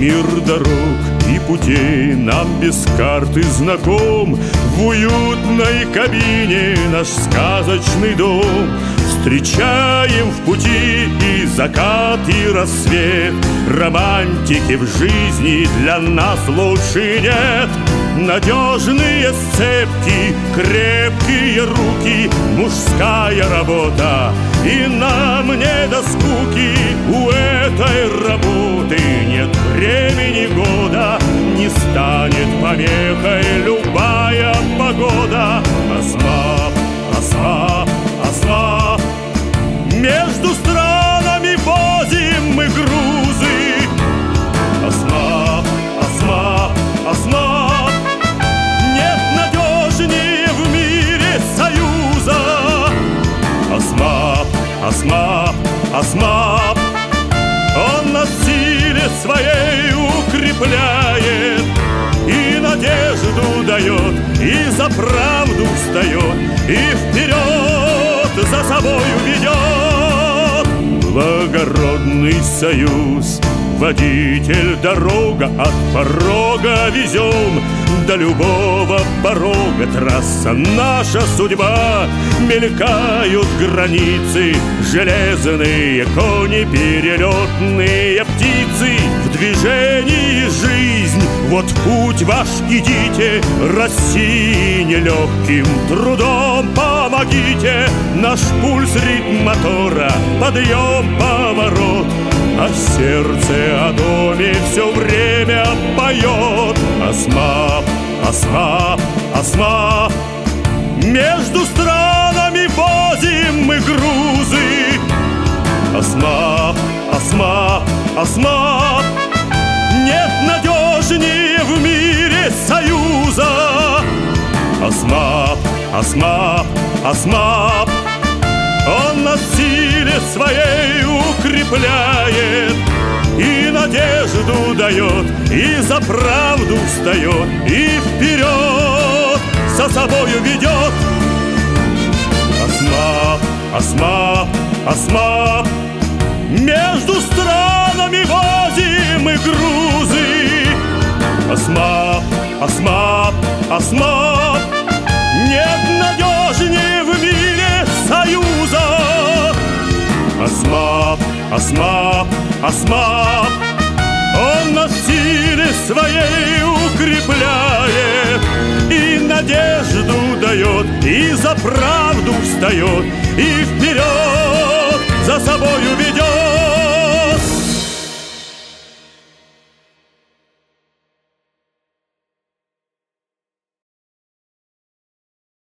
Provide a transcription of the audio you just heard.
Мир дорог и путей нам без карты знаком. В уютной кабине наш сказочный дом. Встречаем в пути и закат, и рассвет. Романтики в жизни для нас лучше нет. Надежные сцепки, крепкие руки, мужская работа, и нам не до скуки. У этой работы нет времени года, не станет помехой любая погода. Осмап, осмап, осмап, между странами возим мы грузы. Осмап, осмап, осмап, нет надежнее в мире союза. Осмап, осмап, осмап, он нас в силе своей укрепляет, и надежду дает, и за правду встает, и вперед за собою ведет. Благородный союз, водитель, дорога, от порога везем до любого порога. Трасса наша судьба, мелькают границы, железные кони, перелетные птицы. В движении жизнь, вот путь ваш идите, России нелегким трудом помогите. Наш пульс, ритм мотора, подъем, поворот, а сердце о доме все время поет. Осмап, осмап, осмап, между странами возим мы грузы. Осмап, осмап, осмап, нет надежнее в мире союза. Осмап, осмап, осмап, он нас в силе своей укрепляет, и надежду дает, и за правду встает, и вперед за собою ведет. Осмап, осмап, осмап, между странами возим мы грузы. Осмап, осмап, осмап, нет надежнее в мире союза. Осмап, осмап, осмап, он нас в силе своей укрепляет, и надежду дает, и за правду встает, и вперед